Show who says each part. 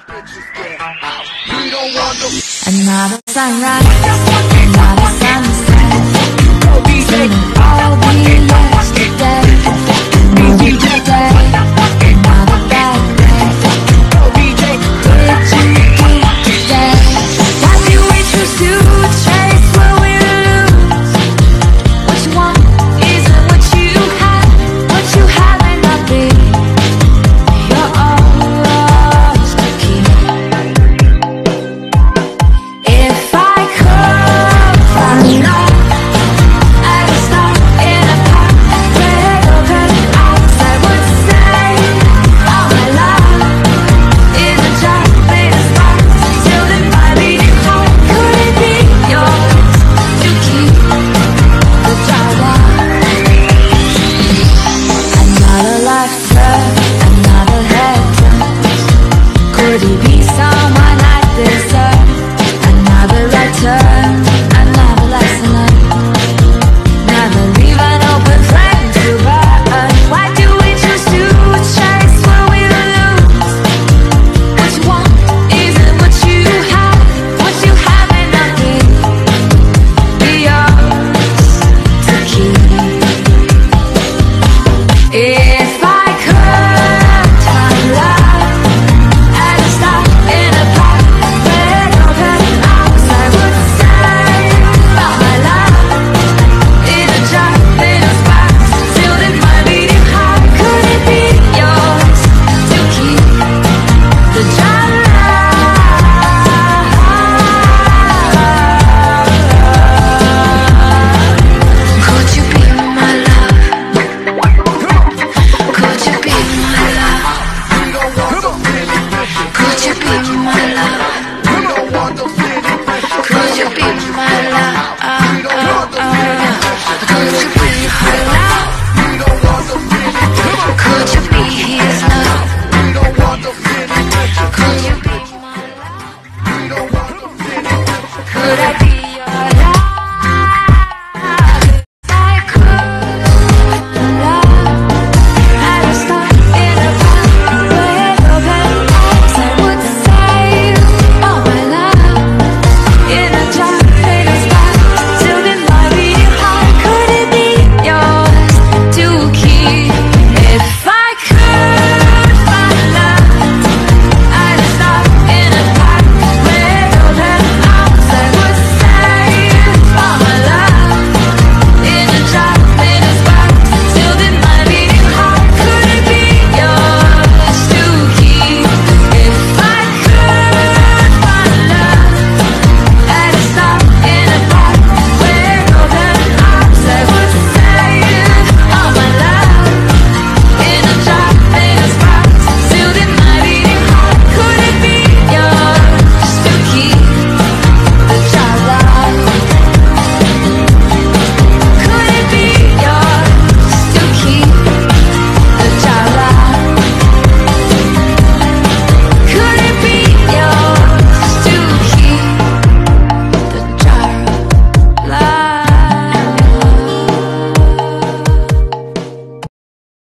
Speaker 1: Another sunrise, another sunset, singing all the yesterday. Another day, another bad day. Did you keep today? Why do we choose to chase what we lose? What you want isn't what you have. What you have may not be. You're always the key. If I could find love at a start in a park with open eyes, I would say all my love is a job made of sparks. Till then, my beating heart, could it be yours to keep the driver? Another lifetime, another head turn. Could it be